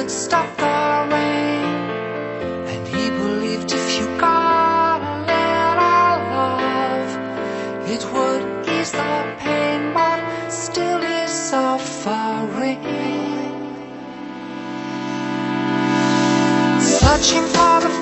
would stop the rain. And he believed if you got a little love, it would ease the pain, but still is suffering. Searching for the